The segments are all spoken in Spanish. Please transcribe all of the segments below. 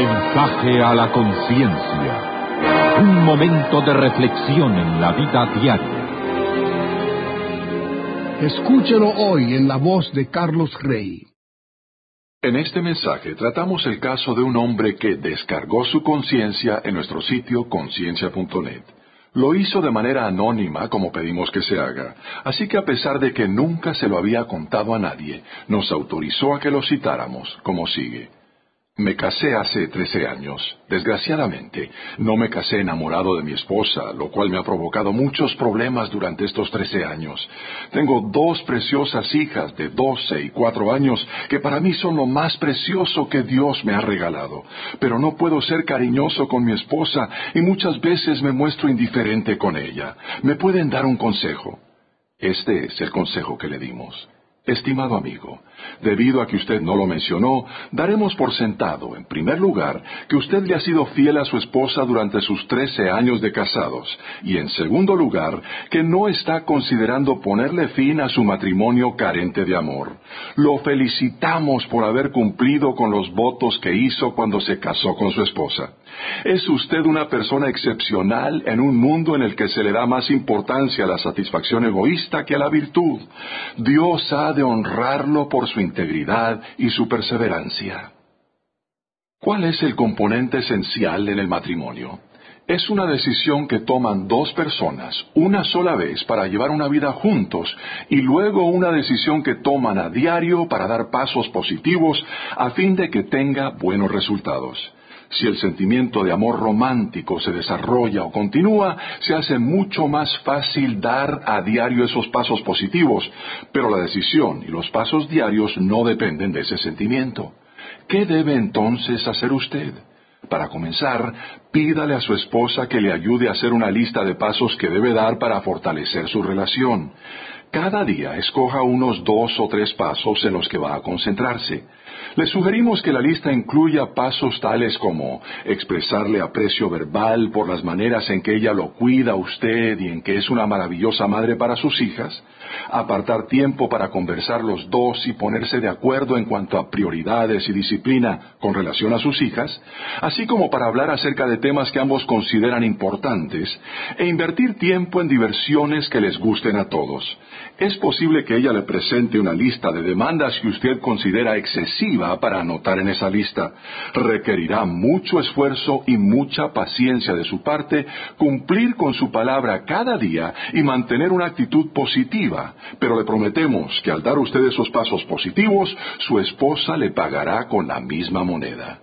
Mensaje a la conciencia. Un momento de reflexión en la vida diaria. Escúchelo hoy en la voz de Carlos Rey. En este mensaje tratamos el caso de un hombre que descargó su conciencia en nuestro sitio conciencia.net. Lo hizo de manera anónima, como pedimos que se haga, así que a pesar de que nunca se lo había contado a nadie, nos autorizó a que lo citáramos, como sigue. Me casé hace 13 años. Desgraciadamente, no me casé enamorado de mi esposa, lo cual me ha provocado muchos problemas durante estos 13 años. Tengo 2 preciosas hijas de 12 y 4 años que para mí son lo más precioso que Dios me ha regalado. Pero no puedo ser cariñoso con mi esposa y muchas veces me muestro indiferente con ella. ¿Me pueden dar un consejo? Este es el consejo que le dimos. Estimado amigo, debido a que usted no lo mencionó, daremos por sentado, en primer lugar, que usted le ha sido fiel a su esposa durante sus 13 años de casados, y en segundo lugar, que no está considerando ponerle fin a su matrimonio carente de amor. Lo felicitamos por haber cumplido con los votos que hizo cuando se casó con su esposa. Es usted una persona excepcional en un mundo en el que se le da más importancia a la satisfacción egoísta que a la virtud. Dios ha de honrarlo por su integridad y su perseverancia. ¿Cuál es el componente esencial en el matrimonio? Es una decisión que toman 2 personas una sola vez para llevar una vida juntos y luego una decisión que toman a diario para dar pasos positivos a fin de que tenga buenos resultados. Si el sentimiento de amor romántico se desarrolla o continúa, se hace mucho más fácil dar a diario esos pasos positivos, pero la decisión y los pasos diarios no dependen de ese sentimiento. ¿Qué debe entonces hacer usted? Para comenzar, pídale a su esposa que le ayude a hacer una lista de pasos que debe dar para fortalecer su relación. Cada día escoja unos 2 o 3 pasos en los que va a concentrarse. Le sugerimos que la lista incluya pasos tales como expresarle aprecio verbal por las maneras en que ella lo cuida a usted y en que es una maravillosa madre para sus hijas, apartar tiempo para conversar los 2 y ponerse de acuerdo en cuanto a prioridades y disciplina con relación a sus hijas, así como para hablar acerca de temas que ambos consideran importantes, e invertir tiempo en diversiones que les gusten a todos. Es posible que ella le presente una lista de demandas que usted considera excesiva para anotar en esa lista. Requerirá mucho esfuerzo y mucha paciencia de su parte cumplir con su palabra cada día y mantener una actitud positiva, pero le prometemos que al dar usted esos pasos positivos, su esposa le pagará con la misma moneda.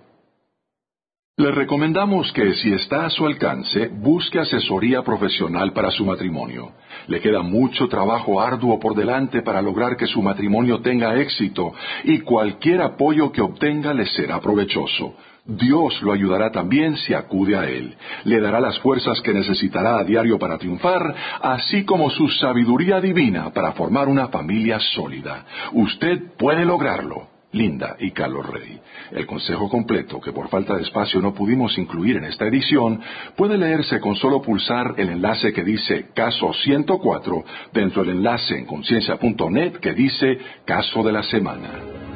Le recomendamos que, si está a su alcance, busque asesoría profesional para su matrimonio. Le queda mucho trabajo arduo por delante para lograr que su matrimonio tenga éxito, y cualquier apoyo que obtenga le será provechoso. Dios lo ayudará también si acude a Él. Le dará las fuerzas que necesitará a diario para triunfar, así como su sabiduría divina para formar una familia sólida. Usted puede lograrlo. Linda y Carlos Rey. El consejo completo, que por falta de espacio no pudimos incluir en esta edición, puede leerse con solo pulsar el enlace que dice Caso 104 dentro del enlace en conciencia.net que dice Caso de la Semana.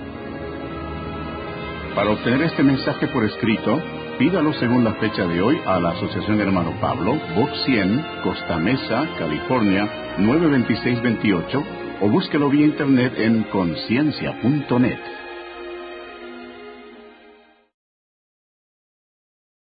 Para obtener este mensaje por escrito, pídalo según la fecha de hoy a la Asociación Hermano Pablo, Box 100, Costa Mesa, California, 92628, o búsquelo vía internet en conciencia.net.